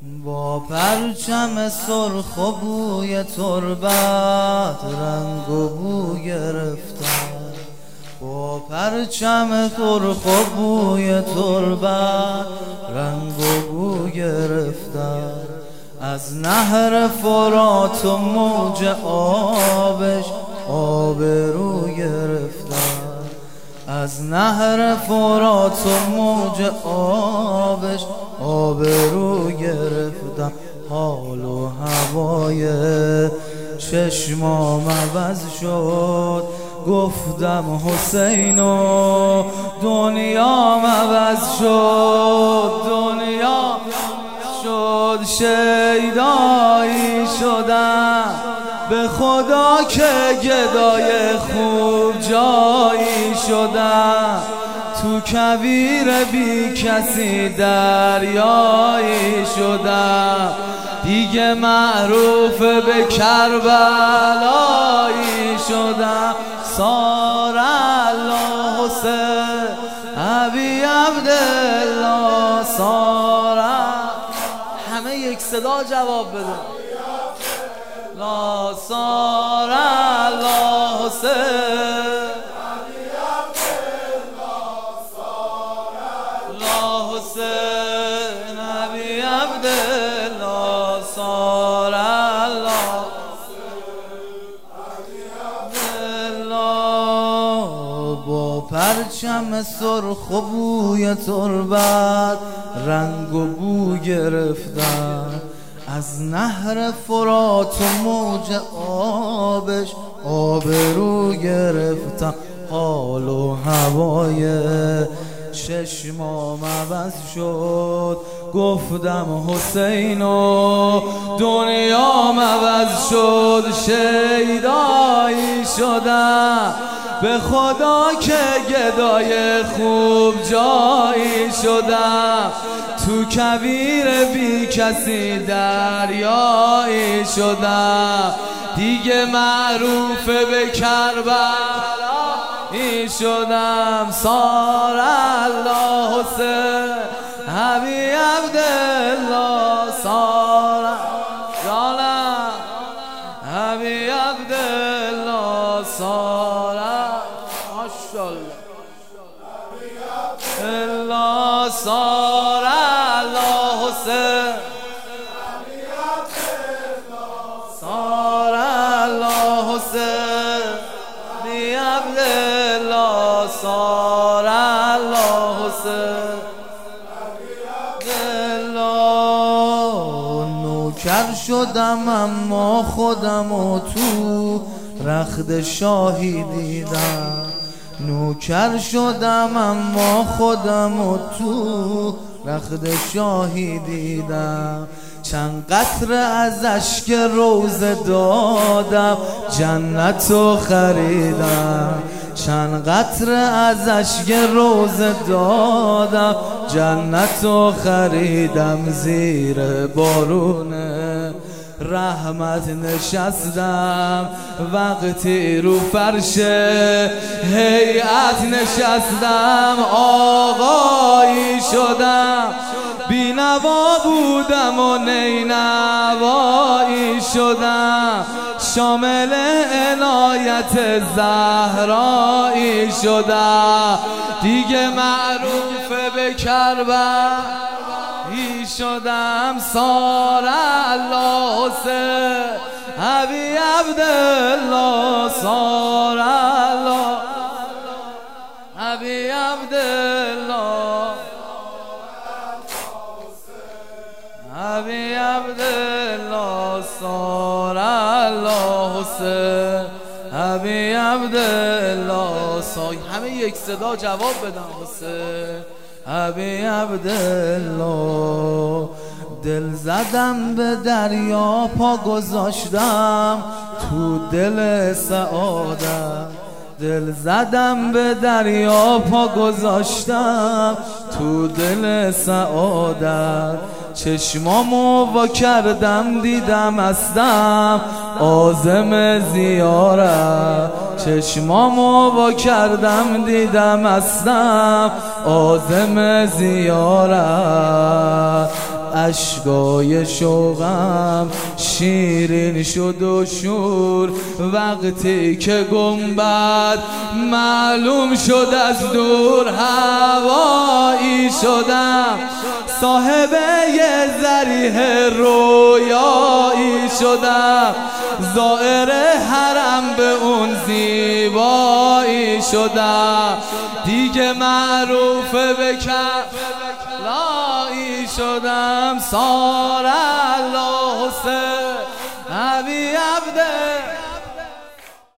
با پرچم سرخ و بوی تربت رنگ و بو گرفتم، با پرچم سرخ و بوی تربت رنگ و بو گرفتم. از نهر فرات و موج آبش آبرو گرفتم، از نهر فرات و موج آبش آبرو گرفتم. حال و هوای چشمام عوض شد، گفتم حسین و دنیام عوض شد، دنیا شد شیدایی شدم، به خدا که گدای خوب جایی شدم. تو کویر بی کسی دریایی شدم، دیگه معروف به کربلایی شدم. صار الله حسین ابی عبدالله صار. همه یک صدا جواب بده. لا صار الله حسین حسین ابی عبدالله صار الله عبدالله. با پرچم سرخ و بوی تربت رنگ و بو گرفتم، از نهر فرات و موج آبش آبرو گرفتم. حال و هوای چشمام عوض شد، گفتم حسین و دنیام عوض شد، شیدایی شدم، به خدا که گدای خوب جایی شدم. تو کویر بی کسی دریایی شدم، دیگه معروف به کربلایی شدم. صار الله حسین ابی عبدالله صار جانم ابی عبدالله صار. ماشاءالله الله صار الله حسین صار الله حسین ابی عبدالله صار الله حسین عبدالله. نوکر شدم اما خودم و تو رخت شاهی دیدم، نوکر شدم اما خودم و تو رخت شاهی دیدم. چند قطره از اشک روزه دادم جنتو خریدم، چند قطره از اشک روزه دادم جنتو خریدم. زیر بارون رحمت نشستم، وقتی رو فرش هیئت نشستم، آقایی شدم، بینوا بودم و نینوایی شدم، شامل عنایت زهرایی شدم، دیگه معروف به کربلایی شدم. صار الله حسین ابی عبدالله صار الله ابی عبدالله ابی عبدالله صار الله حسین ابی عبدالله صار. همه یک صدا جواب بدن. حسین ابی عبدالله. دل زدم به دریا پا گذاشتم تو دل سعادت، دل زدم به دریا پا گذاشتم تو دل سعادت. چشمامو وا کردم دیدم هستم عازم زیارت، چشمامو وا کردم دیدم هستم عازم زیارت. اشکای شوقم شیرین شد و شور، وقتی که گنبد معلوم شد از دور، هوایی شدم صاحب یه ذریح رویایی شدم، زائر حرم به اون زیبایی شدم، دیگه معروف به کربلایی شدم. سار الله حسین ابی عبده